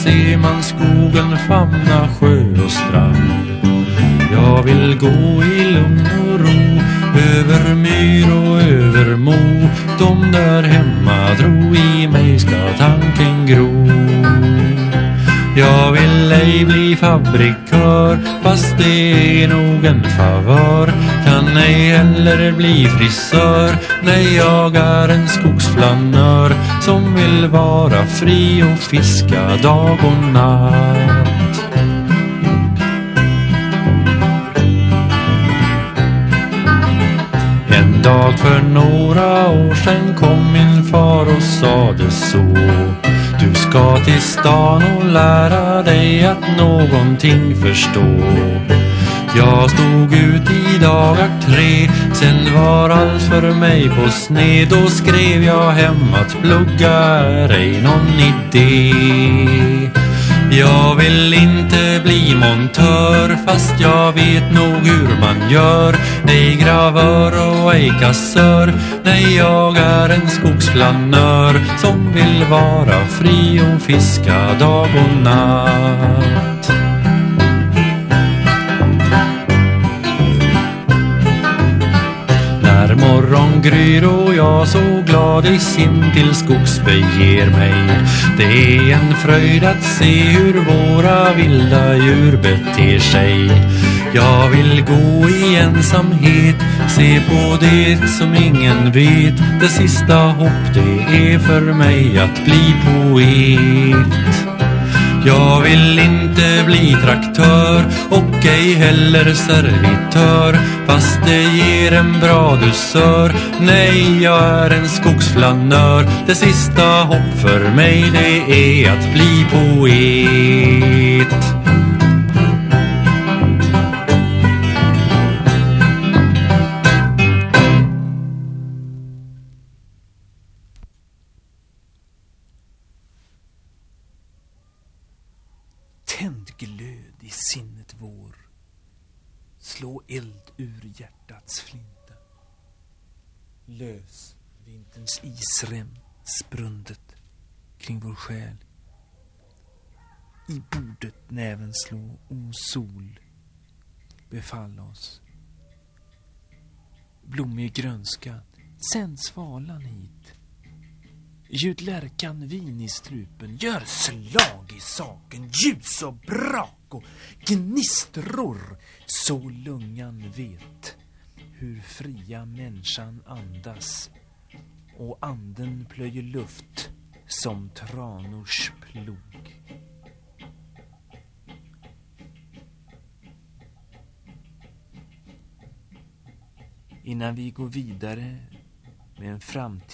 ser man skogen famna sjö och strand. Jag vill gå i lugn och ro över myr och över mo. De där hemma dro i mig ska tanken gro. Jag vill ej bli fabrikör, fast det är nog en favör. Kan ej heller bli frisör, nej jag är en skogsflanör som vill vara fri och fiska dag och natt. En dag för några år sedan kom min far och sade så: du ska till stan och lära dig att någonting förstå. Jag stod ut i dagar 3, sen var allt för mig på sned. Då skrev jag hem att plugga är ej någon idé. Jag vill inte bli montör, fast jag vet nog hur man gör. Ej gravör och ej kassör, nej jag är en skogsflanör som vill vara fri och fiska dag och natt. När morgon gryr och jag så glad i sin till skogs beger mig. Det är en fröjd att se hur våra vilda djur beter sig. Jag vill gå i ensamhet, se på det som ingen vet. Det sista hopp det är för mig att bli poet. Jag vill inte bli traktör och ej heller servitör, fast det ger en bra dusör. Nej, jag är en skogsflanör. Det sista hopp för mig det är att bli poet. Tänd glöd i sinnet vår, slå eld ur hjärtats flinta. Lös vinterns isrem sprundet kring vår själ. I bordet näven slå, o sol, befall oss. Blommig grönska, sänd svalan hit. Ljud lärkan vin i strupen, gör slag i saken, ljus och brak och gnistror, så lungan vet hur fria människan andas, och anden plöjer luft som tranors plog. Innan vi går vidare med en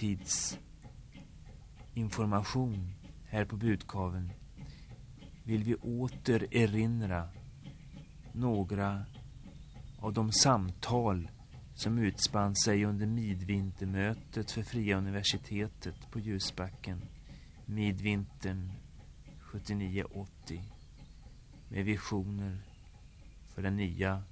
framtidsinformation här på Budkaveln vill vi åter erinra några av de samtal som utspann sig under midvintermötet för Fria universitetet på Ljusbacken midvintern 79-80 med visioner för den nya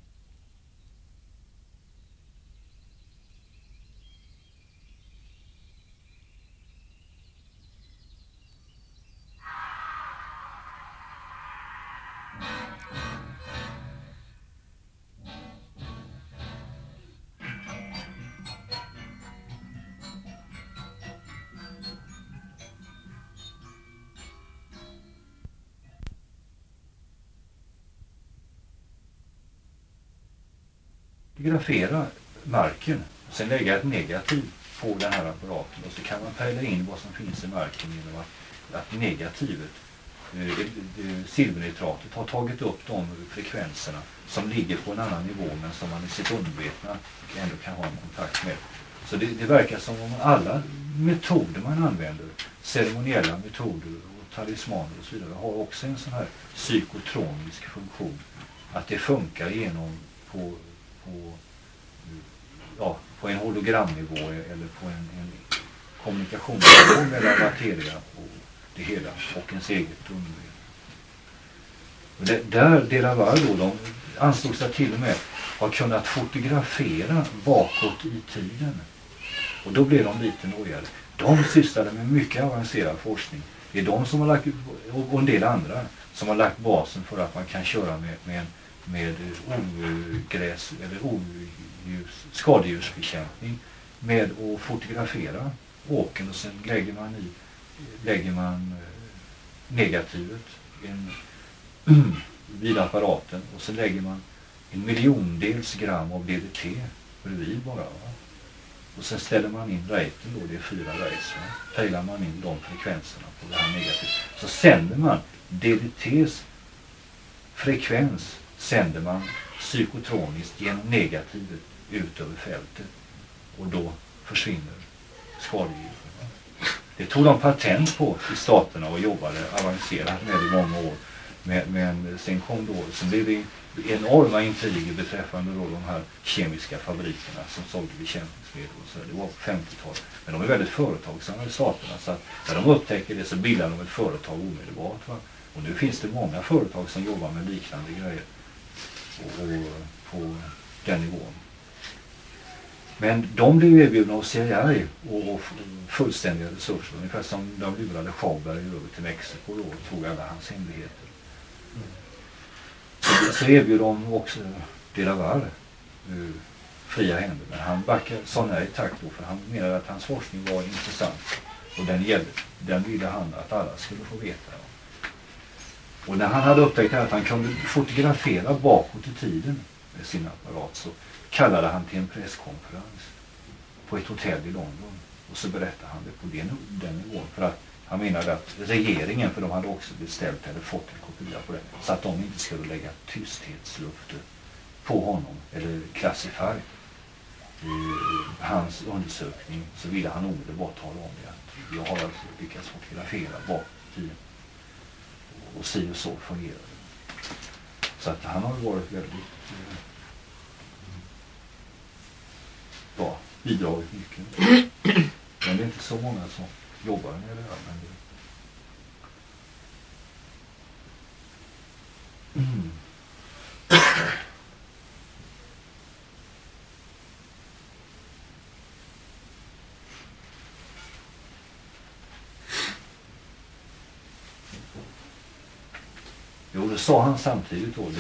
fotografera marken, sen lägga ett negativ på den här apparaten och så kan man pejla in vad som finns i marken genom att negativet, silvernitratet, har tagit upp de frekvenserna som ligger på en annan nivå men som man i sitt undervetna ändå kan ha en kontakt med. Så det verkar som om alla metoder man använder, ceremoniella metoder och talismaner och så vidare, har också en sån här psykotronisk funktion. Att det funkar genom på en hologramnivå eller på en kommunikationsnivå mellan materia och det hela och ens eget undervetna. Där Delavar då, de ansåg sig till och med ha kunnat fotografera bakåt i tiden. Och då blev de lite nojade. De sysslade med mycket avancerad forskning. Det är de som har lagt och en del andra som har lagt basen för att man kan köra med ogräs eller skadedjursbekämpning med att fotografera åkern, och sen lägger man negativet vid apparaten, och så lägger man 1 miljondels gram av DDT bredvid bara, va? Och sen ställer man in raten då, det är 4 rates, pejlar man in de frekvenserna på det här negativet, så sänder man DDTs frekvens, sänder man psykotroniskt genom negativet ut över fältet, och då försvinner skadedjuren. Det tog de patent på i staterna och jobbade avancerat med i många år. Men sen blev det enorma intriger beträffande då de här kemiska fabrikerna som sålde bekämpningsmedel och så. Det var på 50-talet. Men de är väldigt företagsamma i staterna, så att när de upptäcker det så bildar de ett företag omedelbart, va? Och nu finns det många företag som jobbar med liknande grejer och på den nivån. Men de blev erbjudna av CIA och fullständiga resurser, ungefär som de lurade Schauberg över till Mexiko då, och tog alla hans hemligheter. Så erbjöd de också de Laval fria händer, men han sa nej tack då, för han menade att hans forskning var intressant och den ville han att alla skulle få veta. Och när han hade upptäckt att han kunde fotografera bakåt i tiden med sin apparat, så kallade han till en presskonferens på ett hotell i London, och så berättade han det på den nivån, för att han menade att regeringen, för de hade också beställt eller fått en kopia på det, så att de inte skulle lägga tysthetslufter på honom eller classify hans undersökning, så ville han omedelbart tala om det, att jag har alltså lyckats fotografera bakåt i tiden och si och så fungerar det. Så att han har varit väldigt bidragit mycket. Men det är inte så många som jobbar med det här. Men Jo, det sa han samtidigt då,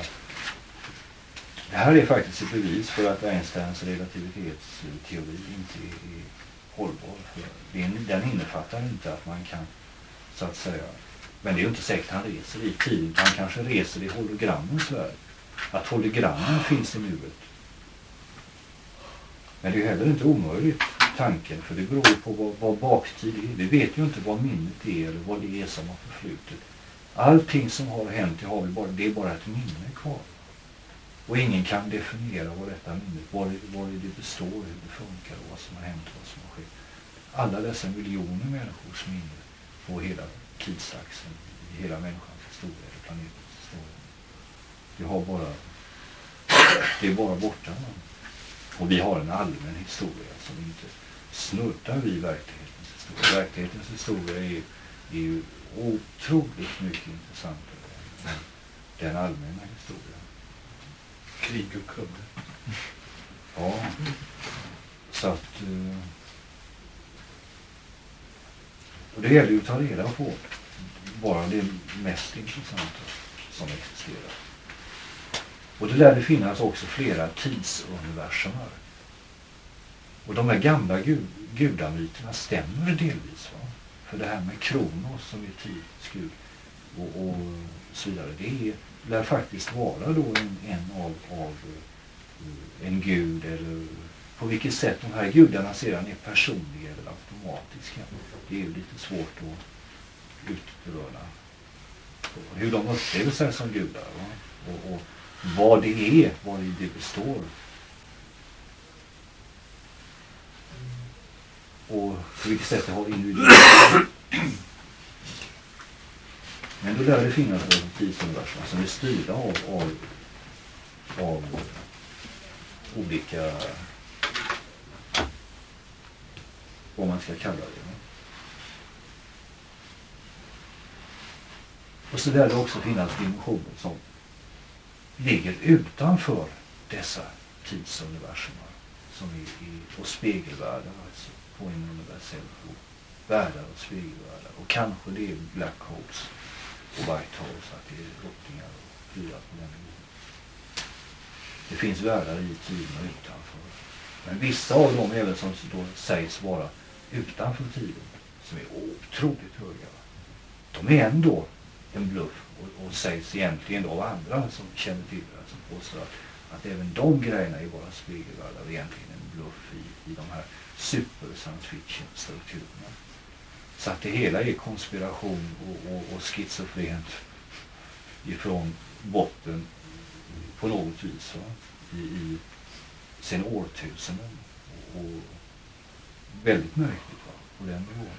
det här är faktiskt ett bevis för att Einsteins relativitetsteori inte är hållbar. För den innefattar inte att man kan, så att säga, men det är ju inte säkert han reser i tid, han kanske reser i hologrammens värld. Att hologrammen finns i nuet. Men det är ju heller inte omöjligt, tanken, för det beror ju på vad baktid är. Vi vet ju inte vad minnet är eller vad det är som har förflutit. Allting som har hänt det är bara ett minne kvar. Och ingen kan definiera vad detta minnet, vad det består, hur det funkar och vad som har hänt och vad som har skett. Alla dessa miljoner människors minne på hela tidsaxeln, i hela människans historia, eller planetens historia. Det är bara borta. Och vi har en allmän historia som inte snurrar vid verklighetens historia. Verklighetens historia är ju otroligt mycket intressantare än den allmänna historien. Krig och kudde. Ja. Så att och det gäller ju att ta reda på bara det mest intressanta som existerar. Och det lär det finnas också flera tidsuniversumer. Och de här gamla gudamyterna stämmer delvis, va? För det här med Kronos som är tidsgud och så vidare, det lär faktiskt vara då en av en gud, eller på vilket sätt de här gudarna sedan är personliga eller automatiska. Det är ju lite svårt att utröna hur de upplever sig som gudar, va? Och vad det är, vad det består. Och på vilket sätt det har individuellt. Men då lär det finnas en tidsuniversum som är styrda av olika, vad man ska kalla det. Och så lär det också finnas dimensioner som ligger utanför dessa tidsuniversumar, som är på spegelvärldar, alltså på en universell världar och spegelvärldar. Och kanske det är black holes och white holes, att det är ruttningar och fyra på den nivån. Det finns världar i tiden och utanför. Men vissa av dem, även som då sägs vara utanför tiden, som är otroligt höga, de är ändå en bluff och sägs egentligen av andra som känner till det, som påstår att även de grejerna är bara spegelvärldar och egentligen en bluff i de här super science fiction strukturerna. Så att det hela är konspiration och schizofrent ifrån botten på något vis, va? I sen årtusenden, och väldigt märkligt, va? På den nivån.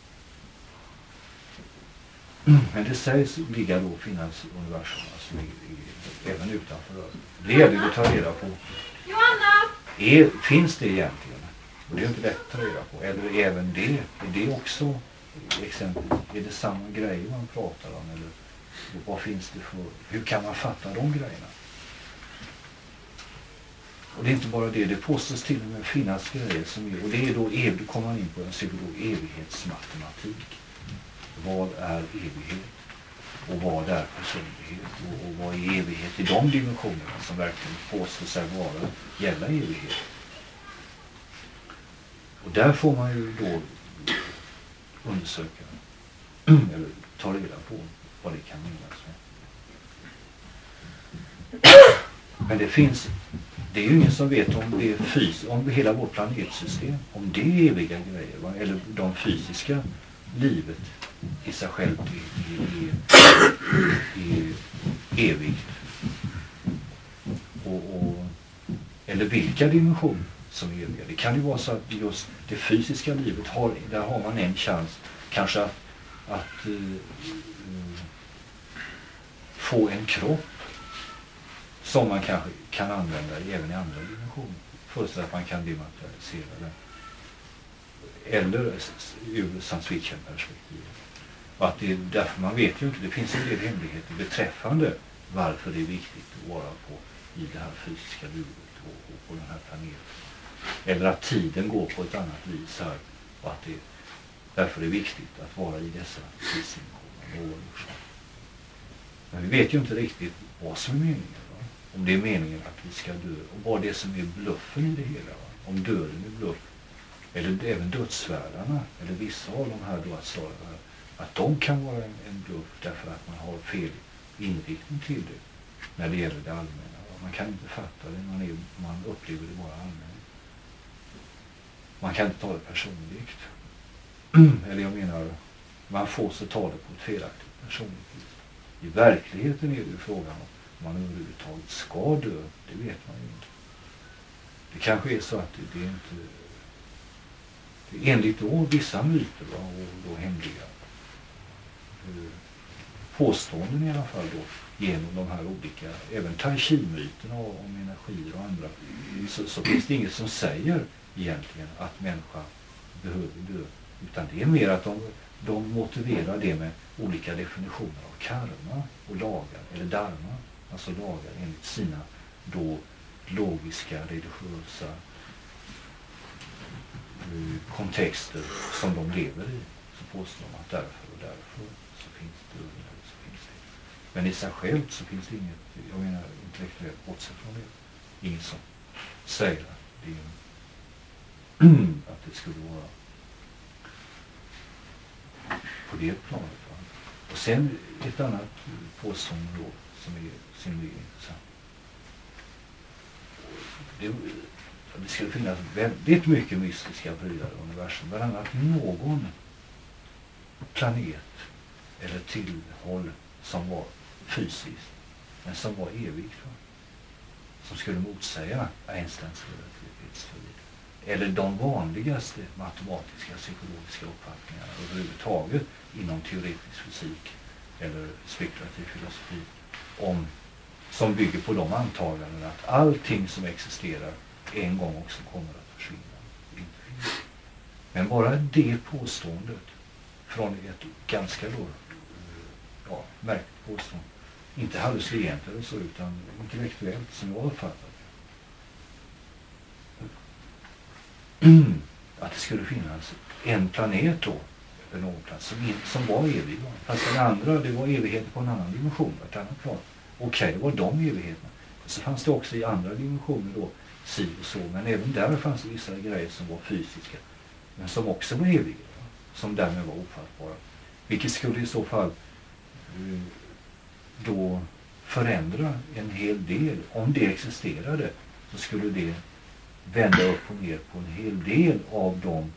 Men det sägs ligga då finnas universum, alltså även utanför. Det gäller att ta reda på. Finns det egentligen? Och det är inte lätt att ta reda på. Eller även det, är det också exempel? Är det samma grejer man pratar om? Eller vad finns det för? Hur kan man fatta de grejerna? Och det är inte bara det, det påstås till och med finnas grejer som är, och det är då, då kommer man in på en evighetsmatematik. Vad är evighet? Och vad är personlighet? Och vad är evighet i de dimensionerna som verkligen påstår sig gälla evighet? Och där får man ju då undersöka eller ta reda på vad det kan menas med. Men det är ju ingen som vet om det är om hela vårt planetsystem, om det är eviga grejer, va? Eller de fysiska livet i sig självt är evigt. Eller vilka dimensioner som är eviga. Det kan ju vara så att just det fysiska livet där har man en chans kanske att få en kropp som man kanske kan använda även i andra dimensioner. Först att man kan dematerialisera den. Eller ur science fiction-perspektiv. Och att det är därför man vet ju inte, det finns en del hemligheter beträffande varför det är viktigt att vara i det här fysiska livet och på den här planeten. Eller att tiden går på ett annat vis här, och att det därför är viktigt att vara i dessa tidsdimensioner. Men vi vet ju inte riktigt vad som är meningen. Va? Om det är meningen att vi ska dö, och vad det är som är bluffen i det hela. Va? Om döden är bluff. Eller även dödsvärdarna, eller vissa av de här dödsvärdarna, att de kan vara en bluff därför att man har fel inriktning till det när det gäller det allmänna. Man kan inte fatta det, man upplever det bara allmänt. Man kan inte ta det personligt. Eller jag menar, man får så ta det på ett felaktigt personligt vis. I verkligheten är det ju frågan om man överhuvudtaget ska dö, det vet man ju inte. Det kanske är så att det är inte... Enligt då vissa myter, va, och då hemliga påståenden i alla fall då, genom de här olika, även tai chi-myterna om energier och andra, så finns det inget som säger egentligen att människa behöver dö, utan det är mer att de motiverar det med olika definitioner av karma och lagar, eller dharma, alltså lagar enligt sina då logiska, religiösa kontexter som de lever i, så påstår de att därför så finns det och så finns det. Men i sig självt så finns det inget, jag menar intellektuellt bortsett från det, ingen som säger att det skulle vara på det planet. Va? Och sen ett annat påstående då som är synnerligen intressant. Det skulle finnas väldigt mycket mystiska prylar i universum. Bland annat någon planet eller tillhåll som var fysiskt, men som var evigt. Va? Som skulle motsäga Einsteins relativitetsteori. Eller de vanligaste matematiska, psykologiska uppfattningarna överhuvudtaget inom teoretisk fysik eller spekulativ filosofi som bygger på de antaganden att allting som existerar en gång också kommer att försvinna. Men bara det påståendet från ett ganska märkligt påstående, inte hallucinant eller så, utan intellektuellt som jag uppfattat det. att det skulle finnas en planet då, eller någon plats som var evig. Fast den andra, det var evigheter på en annan dimension, ett annat plan. Okej, det var de evigheterna. Så fanns det också i andra dimensioner då, si och så, men även där fanns det vissa grejer som var fysiska, men som också var eviga, som därmed var ofattbara. Vilket skulle i så fall då förändra en hel del. Om det existerade så skulle det vända upp och ner på en hel del av de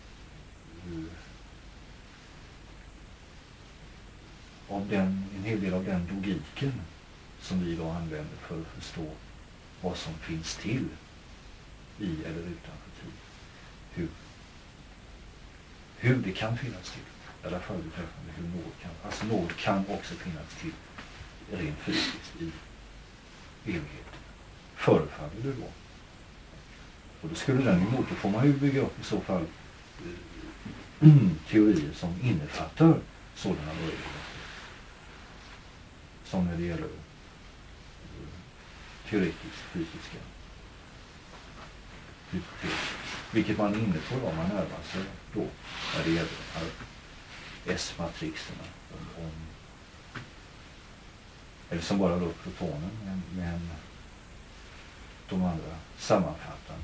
en hel del av den logiken som vi idag använder för att förstå vad som finns till i eller utanför tid. Hur det kan finnas till. I alla fall beträffande hur nåd kan. Alltså nåd kan också finnas till rent fysiskt i evigheten. Förefaller det då. Och då skulle den emot, då får man ju bygga upp i så fall teorier som innefattar sådana möjligheter. Som när det gäller teoretiskt fysiska hypoteser. Vilket man är inne på då, man närmar sig då när det gäller S-matrixerna. Eller som bara rör protonen, men de andra sammanfattande.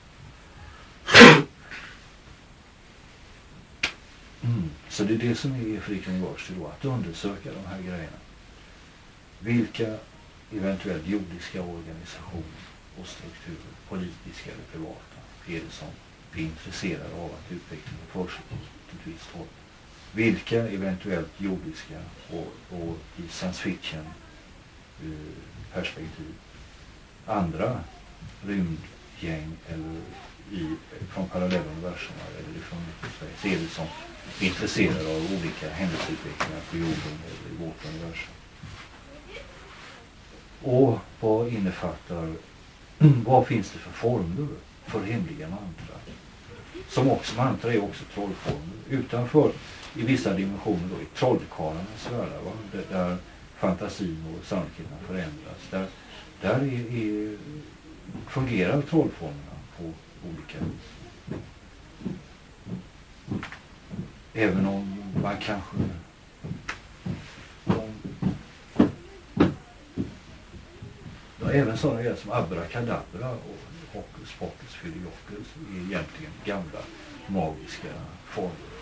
Så det är det som är Freak University då, att undersöka de här grejerna. Vilka eventuellt jordiska organisationer och strukturer, politiska eller privata, är det som är intresserade av att utvecklingen försiggår till ett visst håll? Vilka eventuellt jordiska och i science fiction perspektiv andra rymdgäng eller från parallelluniversuma eller från Sverige är det som är intresserade av olika händelseutvecklingar på jorden eller i vårt universum? Och vad innefattar, vad finns det för former för hemliga mantra? Som också, mantra är också trollformer. Utanför, i vissa dimensioner då, i trollkarlarnas värld, där fantasin och sannolikheten förändras. Där fungerar trollformerna på olika vis. Även om man kanske även sådana grejer som abracadabra och hokus pokus filiokus är egentligen gamla magiska former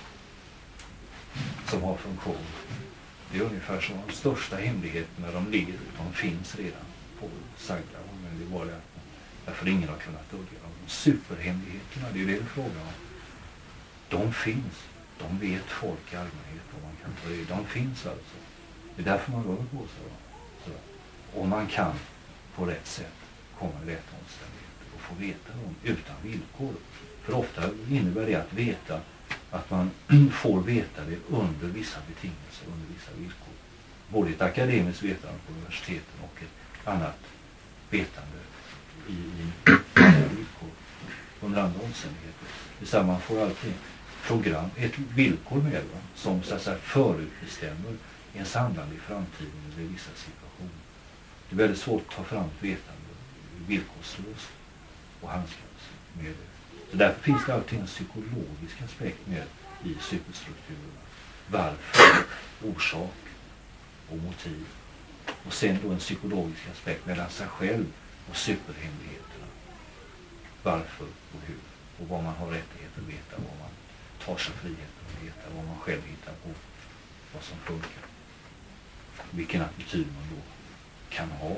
som har funktion. Det är ungefär som de största hemligheterna, de finns redan på sagda, men det är bara därför ingen har kunnat dölja dem. De superhemligheterna, det är det frågan om. De finns, de vet folk i allmänhet vad man kan ta det. De finns alltså. Det är därför man rör på sig. Så. Och man kan på rätt sätt komma i rätt omständigheter och få veta dem utan villkor. För ofta innebär det att veta att man får veta det under vissa betingelser, under vissa villkor. Både ett akademiskt vetande på universiteten och ett annat vetande i andra villkor, under andra omständigheter. Det man får alltid program, ett villkor med det, som så att säga förutbestämmer ens handlande i framtiden eller i vissa situationer. Det är väldigt svårt att ta fram ett vetande villkorslöst och handskas med det. Så därför finns det alltid en psykologisk aspekt med i superstrukturerna. Varför, orsak och motiv. Och sen då en psykologisk aspekt mellan sig själv och superhemligheterna. Varför och hur. Och vad man har rättighet att veta, vad man tar sig friheten att veta, vad man själv hittar på, vad som funkar. Vilken attityd man då kan ha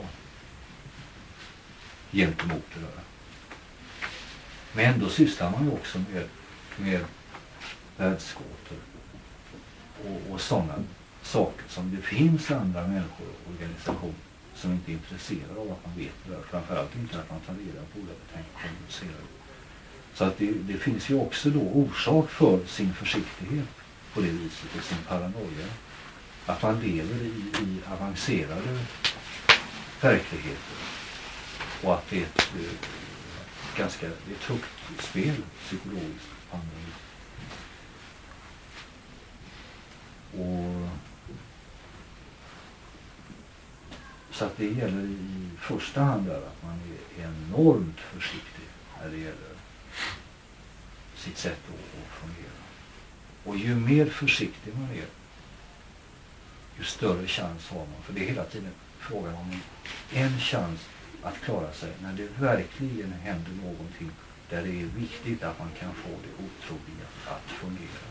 gentemot det där. Men ändå sysslar man ju också med världsgåtor och sådana saker som det finns andra människor och organisationer som inte är intresserade av att man vet det där. Framförallt inte att man tar reda på det och tänker kommunicera det. Så att det finns ju också då orsak för sin försiktighet på det viset och sin paranoia. Att man lever i avancerade verkligheter. Och att det är ett högt spel psykologiskt. Och så att det gäller i första hand där att man är enormt försiktig när det gäller sitt sätt att fungera. Och ju mer försiktig man är, ju större chans har man. För det är hela tiden frågan om en chans att klara sig när det verkligen händer någonting där det är viktigt att man kan få det otroliga att fungera.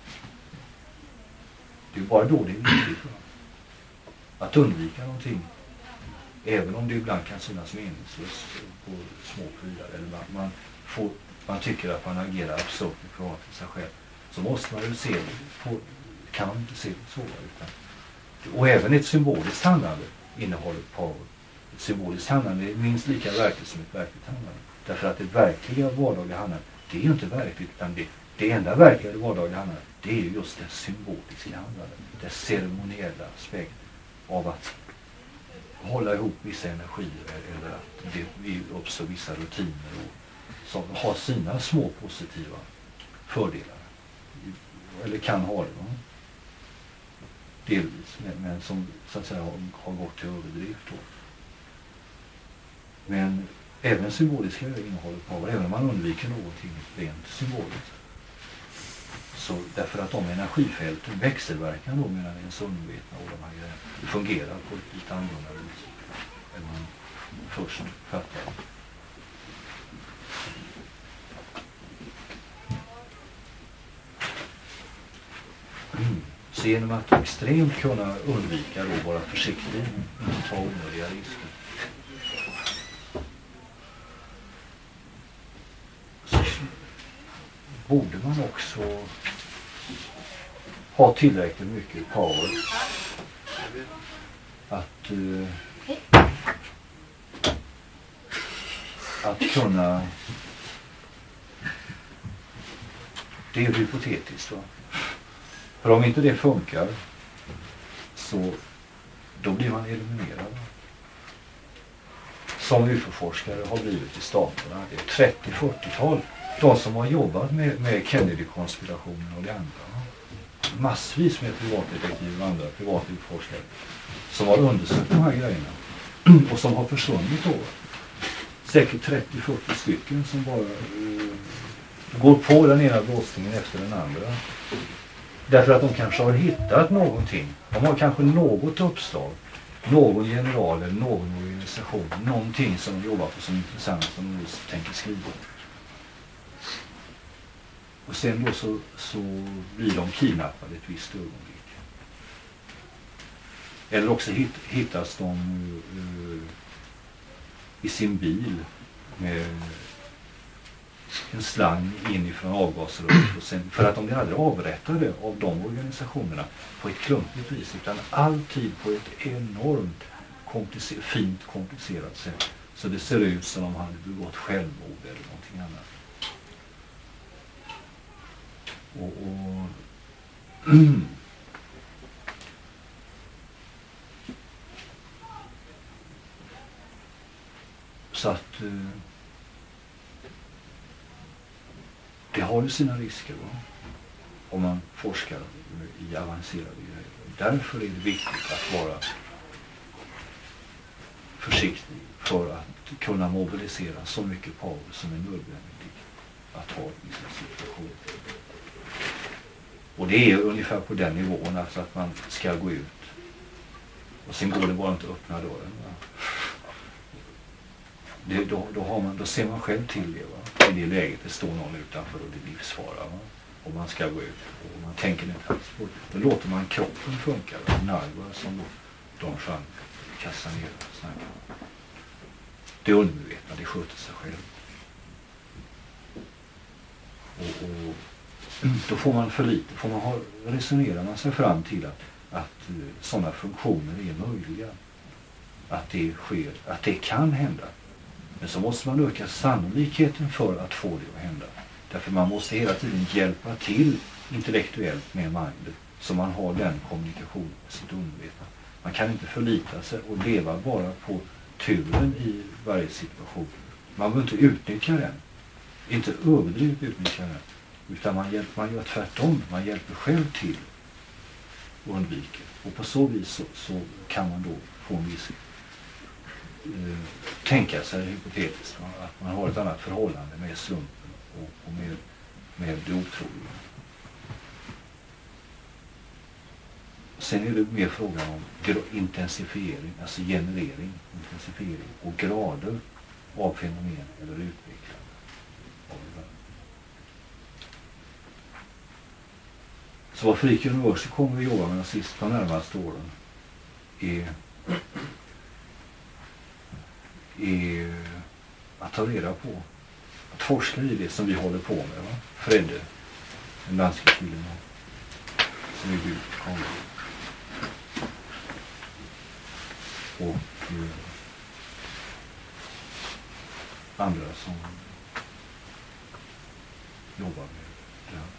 Det är bara då det är viktigt att undvika någonting, även om det ibland kan synas meningslöst på små prylar eller man tycker att man agerar absurt i förhållande till sig själv, så måste man ju se på, kan man inte se det så, utan, och även ett symboliskt handlande innehåller power. Ett symboliskt handlande är minst lika verkligt som ett verkligt handlande. Därför att det verkliga vardagliga handlandet, det är ju inte verkligt, utan det enda verkliga vardagliga handlandet, det är ju just det symboliska handlandet. Det ceremoniella aspekt av att hålla ihop vissa energier eller att det uppstår vissa rutiner och som har sina små positiva fördelar. Eller kan ha det. Va? Delvis, men som så att säga har gått till överdrift då. Men även symboliska innehållet power, även om man undviker någonting rent symboliskt. Så därför att de energifälten, växelverkan då mellan ens undervetna och de här grejerna, fungerar på ett lite annorlunda vis än man först fattar. Så genom att extremt kunna undvika då, vara försiktig, inte ta onödiga risker, så borde man också ha tillräckligt mycket power att kunna, det är hypotetiskt, va? För om inte det funkar, så då blir man eliminerad. Som UFO-forskare har blivit i staterna. Det är 30-40-tal. De som har jobbat med Kennedy-konspirationen och det andra. Massvis med privatdetektiver och andra privatforskare som har undersökt de här grejerna. Och som har försvunnit då. Säkert 30-40 stycken som bara går på den ena blåsningen efter den andra. Därför att de kanske har hittat någonting. De har kanske något uppslag. Någon general eller någon organisation. Någonting som de jobbar på som är intressant som de nu tänker skriva. Och sen då så blir de kidnappade ett visst ögonblick. Eller också hittas de i sin bil med en slang inifrån avgasröret och sen, för att de blir aldrig avrättade av de organisationerna på ett klumpigt vis, utan alltid på ett enormt fint komplicerat sätt, så det ser ut som om de hade begått självmord eller någonting annat. Så att det har ju sina risker, va? Om man forskar i avancerade grejer. Därför är det viktigt att vara försiktig för att kunna mobilisera så mycket power som är nödvändigt att ha i vissa situationer. Och det är ungefär på den nivån, alltså att man ska gå ut och sen går det bara inte att öppna dörren, va? Då ser man själv till det, va? I det läget det står någon utanför och det är livsfara, va? Och man ska gå ut och man tänker inte alls på det. Då låter man kroppen funka, nerver som de fan kastar ner och snackar. Det är undermedvetna, det sköter sig själv. Och då får man för lite, resonerar man sig fram till att sådana funktioner är möjliga. Att det sker, att det kan hända. Men så måste man öka sannolikheten för att få det att hända. Därför man måste hela tiden hjälpa till intellektuellt med mindet. Så man har den kommunikationen med sitt undervetna. Man kan inte förlita sig och leva bara på turen i varje situation. Man behöver inte utnyttja den. Inte överdrivet utnyttja den. Utan man gör tvärtom. Man hjälper själv till och undviker. Och på så vis så kan man då få en viss tänka sig hypotetiskt att man har ett annat förhållande med slumpen och med med det otroliga. Sen är det mer frågan om intensifiering, alltså generering, intensifiering och grader av fenomen eller utvecklande av världen. Så vad Freak University kommer att jobba med de närmaste åren är att ta reda på, att forska i det som vi håller på med. Va? Fredde, en landskapsfilm som vi byggt kommer. Och andra som jobbar med det här.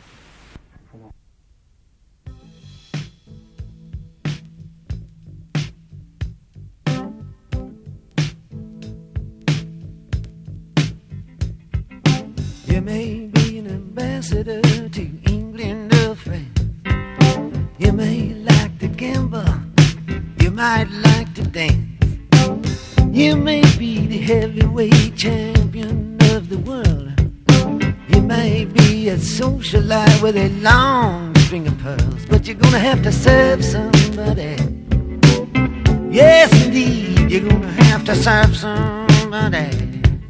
You may be an ambassador to England or France. You may like to gamble. You might like to dance. You may be the heavyweight champion of the world. You may be a socialite with a long string of pearls, but you're gonna have to serve somebody. Yes, indeed, you're gonna have to serve somebody.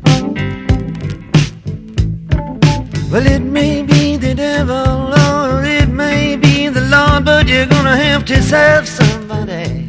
Well, it may be the devil or it may be the Lord, but you're gonna have to serve somebody.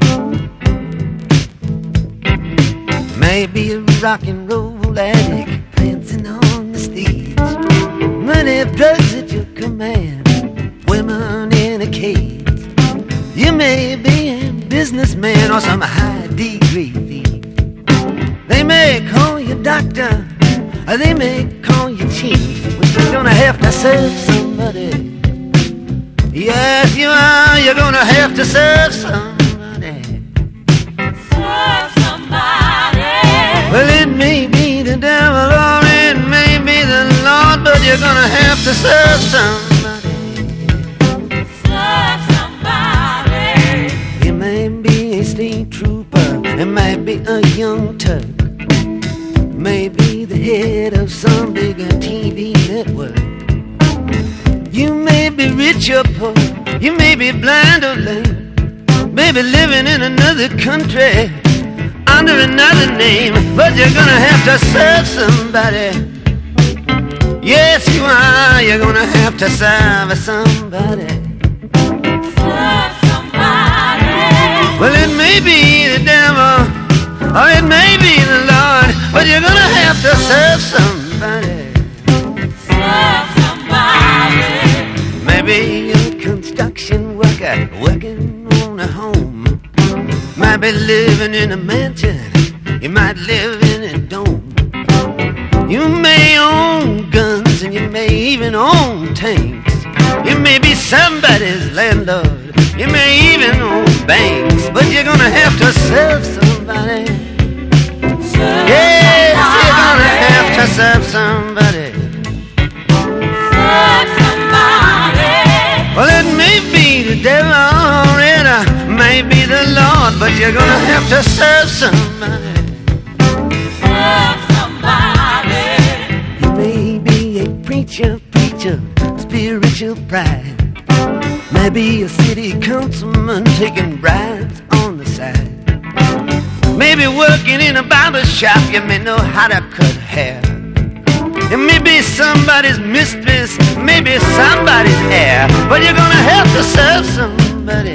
Maybe a rock and roll addict prancing on the stage, money, drugs at your command, women in a cage. You may be a businessman or some high degree thief. They may call you doctor, or they may call you chief, but you're gonna have to serve somebody. Yes, you are, you're gonna have to serve somebody. Serve somebody. Well, it may be the devil or it may be the Lord, but you're gonna have to serve somebody. Serve somebody. You may be a state trooper, it may be a young Turk, may be the head of some bigger TV network. You may be rich or poor, you may be blind or lame, maybe living in another country under another name, but you're gonna have to serve somebody. Yes, you are, you're gonna have to serve somebody. Serve somebody. Well, it may be the devil or it may be the Lord, but you're gonna have to serve somebody. Serve somebody. Maybe a construction worker working on a home, might be living in a mansion, you might live in a dome. You may own guns and you may even own tanks. You may be somebody's landlord, you may even own banks, but you're gonna have to serve somebody. Yes, you're gonna have to serve somebody. Serve somebody. Well, it may be the devil or it may be the Lord, but you're gonna have to serve somebody. Serve somebody. You may be a preacher, spiritual pride. Maybe a city councilman taking bribes on the side. Maybe working in a barber shop, you may know how to cut hair. It may be somebody's mistress, maybe somebody's heir, but you're gonna have to serve somebody.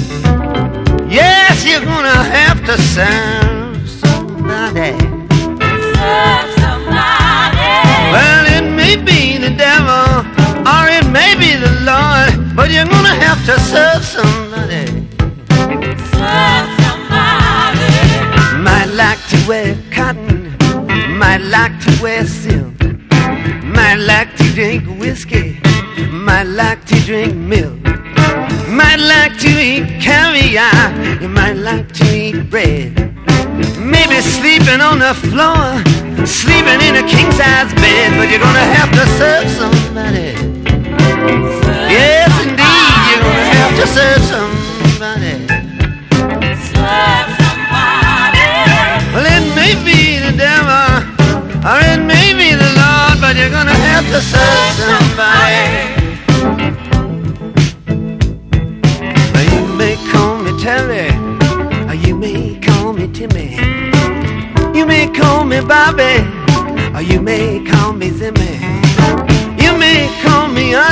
Yes, you're gonna have to serve somebody. Serve somebody. Well, it may be the devil or it may be the Lord, but you're gonna have to serve somebody. Serve somebody. Might like to wear cotton, might like to wear silk, might like to drink whiskey, might like to drink milk, might like to eat caviar, you might like to eat bread. Maybe sleeping on the floor, sleeping in a king-size bed, but you're gonna have to serve somebody. Yes, indeed, you're gonna have to serve somebody. Serve somebody. Well, it may be the devil or it may be the Lord, but you're gonna have to serve somebody.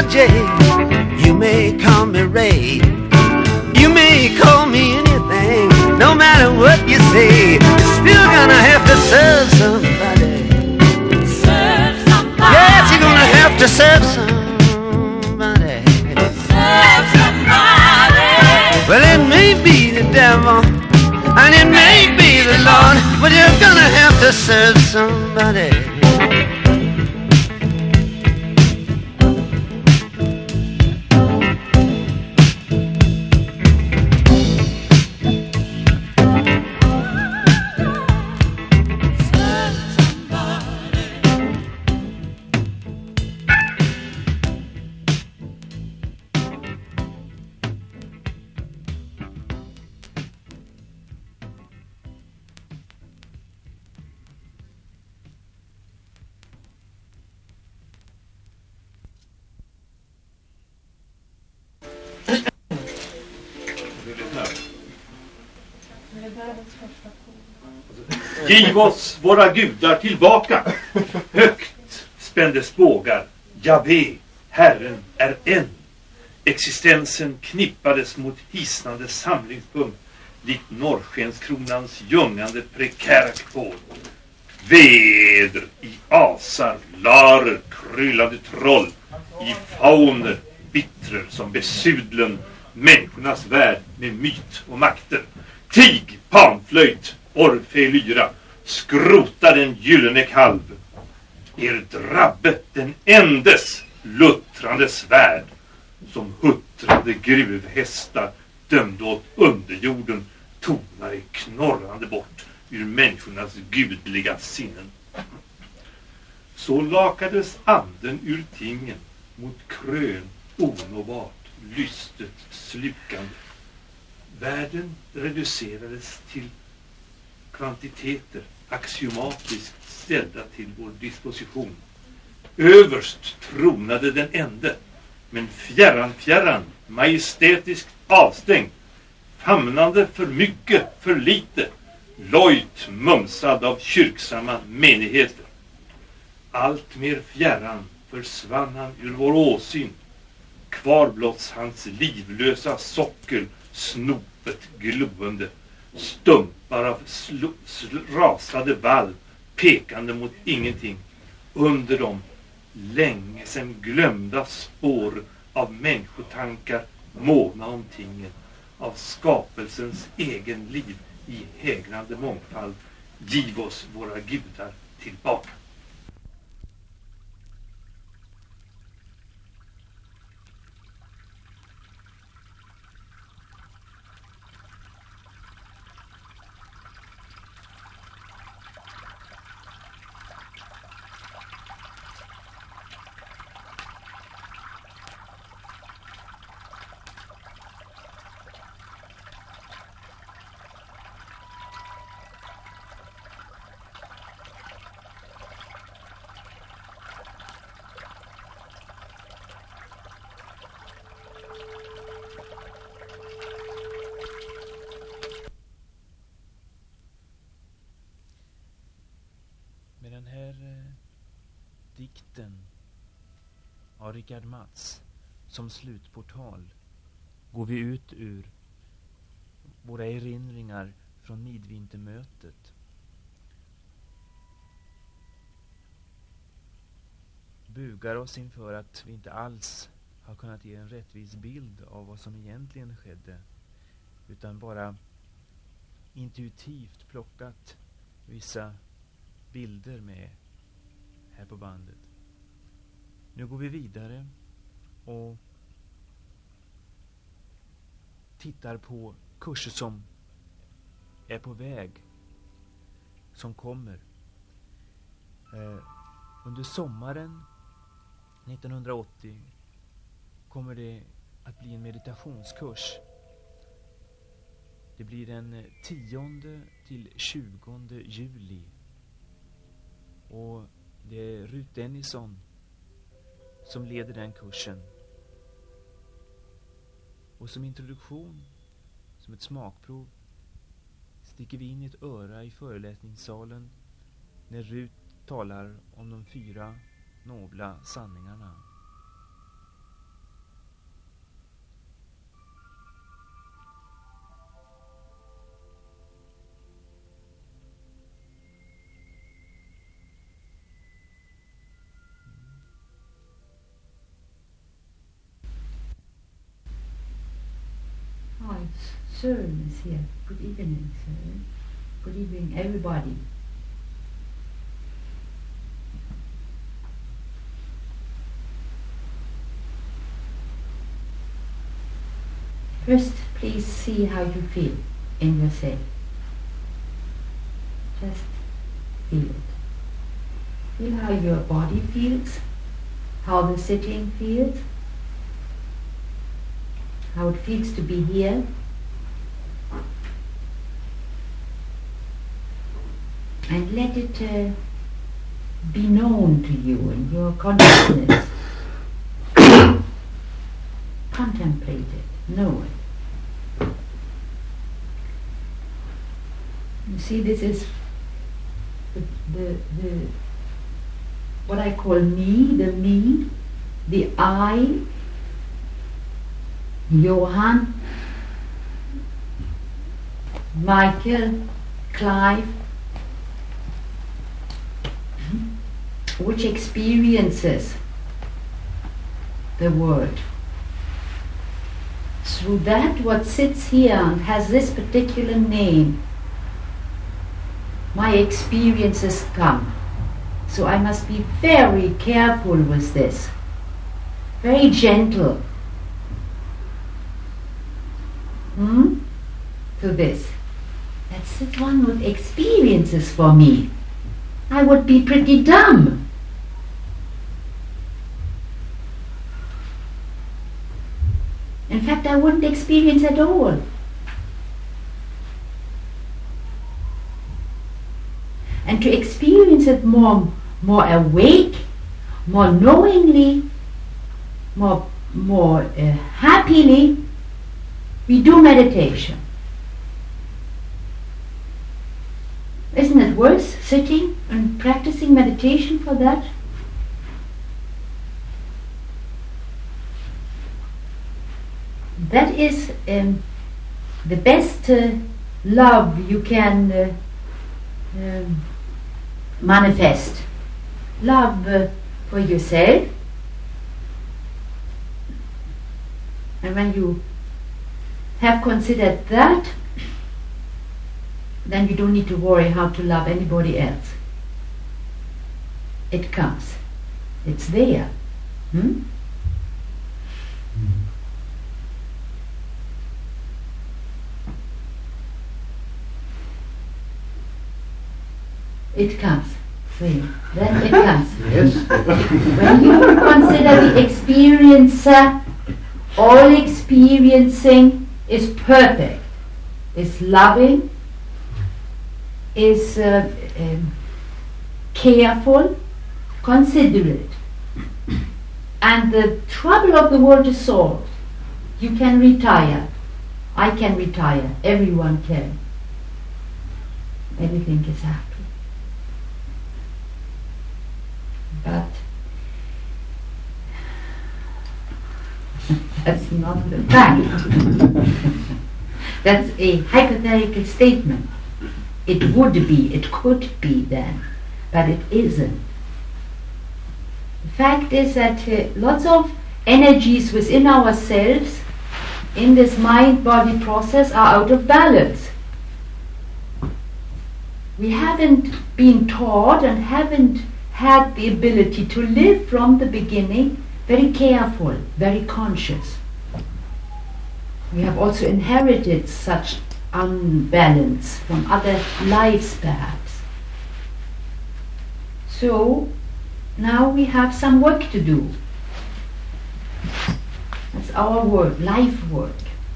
J. You may call me Ray. You may call me anything. No matter what you say, you're still gonna have to serve somebody. Serve somebody. Yes, you're gonna have to serve somebody. Serve somebody. Well, it may be the devil, and it may be the Lord, but you're gonna have to serve somebody. Giv oss våra gudar tillbaka. Högt spändes bågar. Javé, Herren är en. Existensen knippades mot hisnande samlingspunkt likt norrskenskronans ljungande prekära kår. Väder i asar, larer, kryllande troll, i fauner, bittrer som besudlen människornas värld med myt och makter. Tig, panflöjt, orfelyra, skrota den gyllene kalv. Er drabbe den endes luttrande svärd, som huttrande gruvhästar dömde åt underjorden, tonade knorrande bort ur människornas gudliga sinnen. Så lakades anden ur tingen mot krön onåbart, lystet slukande. Världen reducerades till kvantiteter axiomatiskt ställda till vår disposition. Överst tronade den ende, men fjärran, majestätiskt avstängd, famnande för mycket, för lite, lojt mumsad av kyrksamma menigheter. Allt mer fjärran försvann han ur vår åsyn. Kvar blotts hans livlösa sockel, snopet gloende, stumpar av rasade vall, pekande mot ingenting. Under dem länge sedan glömda spår av människotankar, måna om tingen, av skapelsens egen liv i hägrande mångfald. Giv oss våra gudar tillbaka. Med den här dikten av Richard Matz som slutportal går vi ut ur våra erinringar från midvintermötet. Bugar oss inför att vi inte alls har kunnat ge en rättvis bild av vad som egentligen skedde, utan bara intuitivt plockat vissa bilder med här på bandet. Nu går vi vidare och tittar på kurser som är på väg, som kommer. Under sommaren 1980 kommer det att bli en meditationskurs. Det blir den 10 till 20 juli. Och det är Ruth Dennison som leder den kursen. Och som introduktion, som ett smakprov, sticker vi in ett öra i föreläsningssalen när Ruth talar om de 4 nobla sanningarna. Søren is here. Good evening, Søren. Good evening, everybody. First, please see how you feel in yourself. Just feel it. Feel how your body feels, how the sitting feels, how it feels to be here. And let it be known to you in your consciousness. Contemplate it, know it. You see, this is the what I call me, the I, Johan, Michael, Clive, which experiences the world. Through that, what sits here and has this particular name, my experiences come. So I must be very careful with this, very gentle to this. That's the one with experiences for me. I would be pretty dumb. In fact, I wouldn't experience at all. And to experience it more awake, more knowingly, more happily, we do meditation. Isn't it worth sitting and practicing meditation for that? That is the best love you can manifest. Love for yourself. And when you have considered that, then you don't need to worry how to love anybody else. It comes. It's there. It comes. See, then it comes. Yes. When you consider the experiencer, all experiencing is perfect, is loving, is careful, considerate. And the trouble of the world is solved. You can retire. I can retire. Everyone can. Everything is happy. But that's not the fact. That's a hypothetical statement. It would be, it could be then, but it isn't. The fact is that lots of energies within ourselves in this mind-body process are out of balance. We haven't been taught and haven't had the ability to live from the beginning very careful, very conscious. We have also inherited such unbalance from other lives perhaps. So now we have some work to do. That's our work, life work.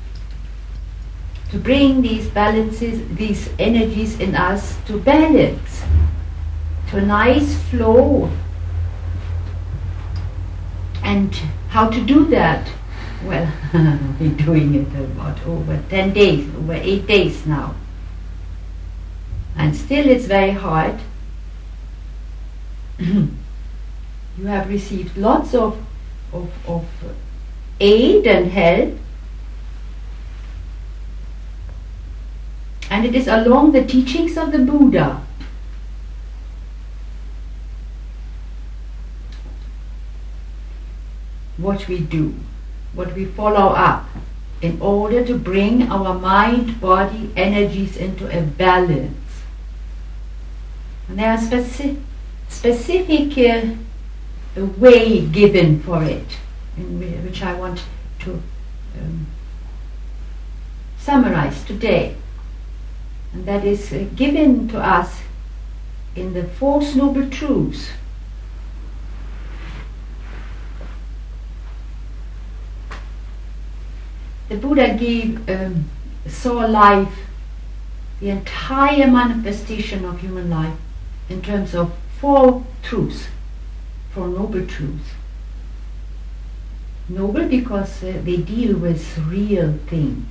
To bring these balances, these energies in us to balance, to a nice flow. And how to do that? Well, we're doing it about over 10 days, over 8 days now. And still it's very hard. You have received lots of aid and help. And it is along the teachings of the Buddha what we do, what we follow up in order to bring our mind-body energies into a balance. And there are specific way given for it, which I want to summarize today. And that is given to us in the Fourth Noble Truths. The Buddha saw life, the entire manifestation of human life, in terms of four truths, four noble truths. Noble because they deal with real things.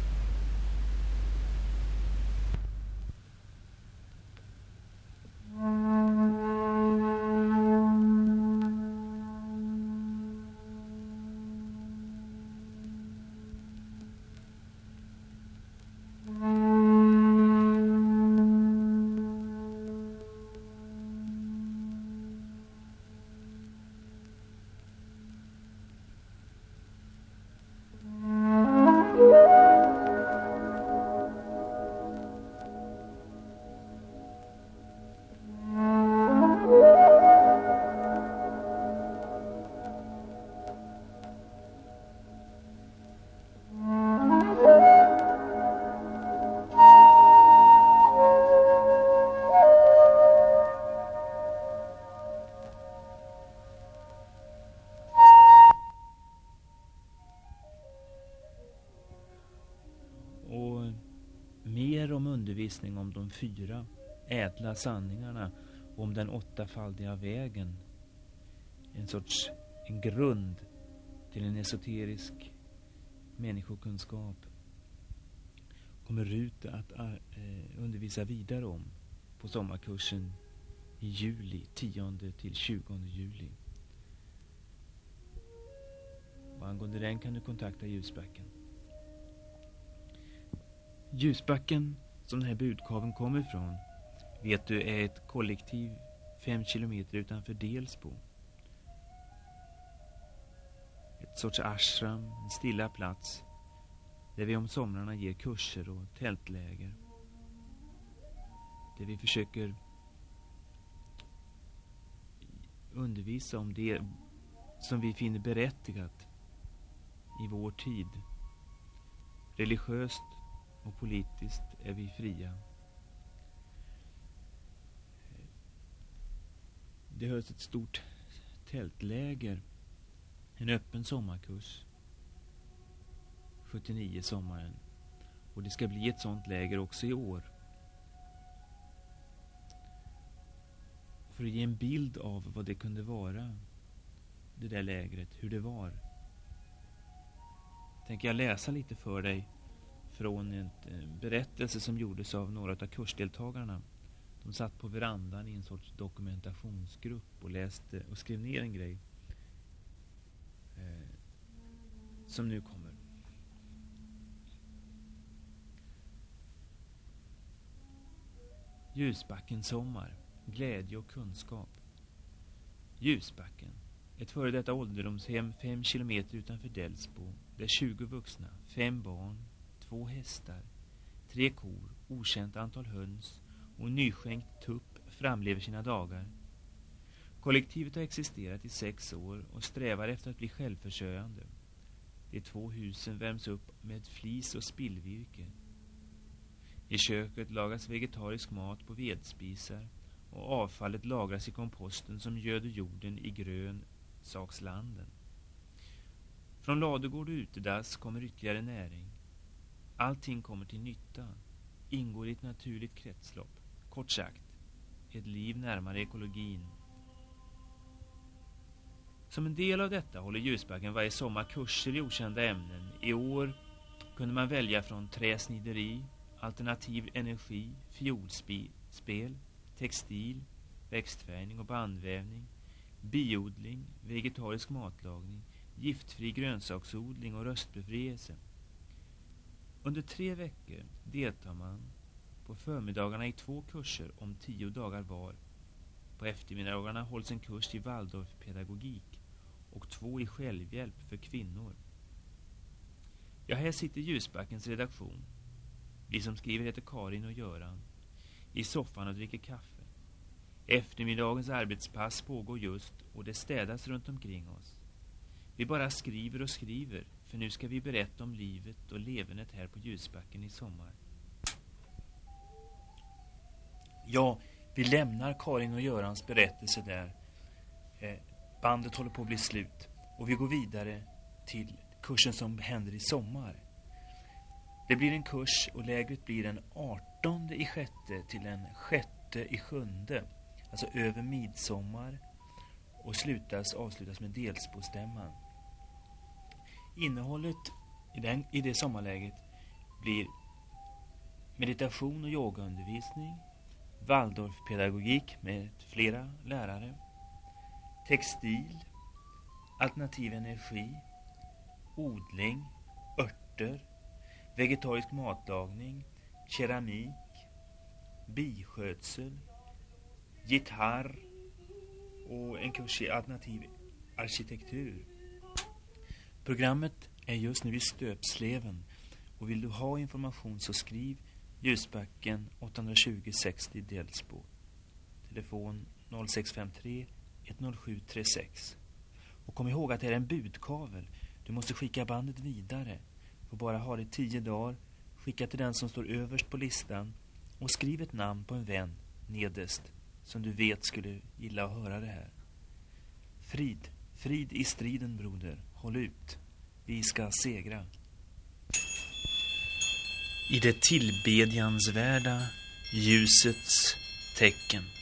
Undervisning om de 4 ädla sanningarna, om den 8-faldiga vägen, en grund till en esoterisk människokunskap, kommer Rut att undervisa vidare om på sommarkursen i juli, 10 till 20 juli. Och angående den kan du kontakta Ljusbacken. Ljusbacken, som den här budkaven kommer ifrån, vet du, är ett kollektiv 5 kilometer utanför Delsbo. Ett sorts ashram, en stilla plats där vi om somrarna ger kurser och tältläger. Där vi försöker undervisa om det som vi finner berättigat i vår tid. Religiöst och politiskt är vi fria. Det hölls ett stort tältläger, en öppen sommarkurs 79 sommaren, och det ska bli ett sånt läger också i år. För att ge en bild av vad det kunde vara, det där lägret, hur det var, tänker jag läsa lite för dig från en berättelse som gjordes av några av kursdeltagarna. De satt på verandan i en sorts dokumentationsgrupp och läste och skrev ner en grej som nu kommer. Ljusbacken sommar, glädje och kunskap. Ljusbacken, ett före detta ålderdomshem 5 kilometer utanför Delsbo, där 20 vuxna, 5 barn, 2 hästar, 3 kor, okänt antal höns och nyskänkt tupp framlever sina dagar. Kollektivet har existerat i 6 år och strävar efter att bli självförsörjande. De 2 husen värms upp med flis och spillvirke. I köket lagas vegetarisk mat på vedspisar och avfallet lagras i komposten som göder jorden i grönsakslanden. Från ladugård och utedass kommer ytterligare näring. Allting kommer till nytta, ingår i ett naturligt kretslopp. Kort sagt, ett liv närmare ekologin. Som en del av detta håller Ljusbacken varje sommar kurser i okända ämnen. I år kunde man välja från träsnideri, alternativ energi, fiolspel, textil, växtfärgning och bandvävning, biodling, vegetarisk matlagning, giftfri grönsaksodling och röstbefrielse. Under 3 veckor deltar man på förmiddagarna i 2 kurser om 10 dagar var. På eftermiddagarna hålls en kurs i Waldorfpedagogik och 2 i självhjälp för kvinnor. Ja, här sitter Ljusbackens redaktion. Vi som skriver heter Karin och Göran. I soffan och dricker kaffe. Eftermiddagens arbetspass pågår just och det städas runt omkring oss. Vi bara skriver och skriver, för nu ska vi berätta om livet och levernet här på Ljusbacken i sommar. Ja, vi lämnar Karin och Görans berättelse där. Bandet håller på att bli slut och vi går vidare till kursen som händer i sommar. Det blir en kurs och lägret blir den 18/6 till den 6/7. Alltså över midsommar och avslutas med Delsbostämman. Innehållet i det sommarläget blir meditation och yogaundervisning, Waldorfpedagogik med flera lärare, textil, alternativ energi, odling, örter, vegetarisk matlagning, keramik, biskötsel, gitarr och en kurs i alternativ arkitektur. Programmet är just nu i stöpsleven och vill du ha information så skriv Ljusbacken 820 60 Delsbo. Telefon 0653 10736. Och kom ihåg att det är en budkavel. Du måste skicka bandet vidare. Får bara ha det 10 dagar. Skicka till den som står överst på listan och skriv ett namn på en vän nederst som du vet skulle gilla att höra det här. Frid i striden, broder. Håll ut. Vi ska segra. I det tillbedjansvärda ljusets tecken.